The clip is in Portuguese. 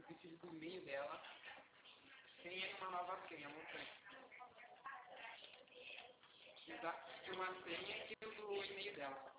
preciso do e-mail dela. Senha e uma nova senha, mostrei. Uma senha e o do e-mail dela.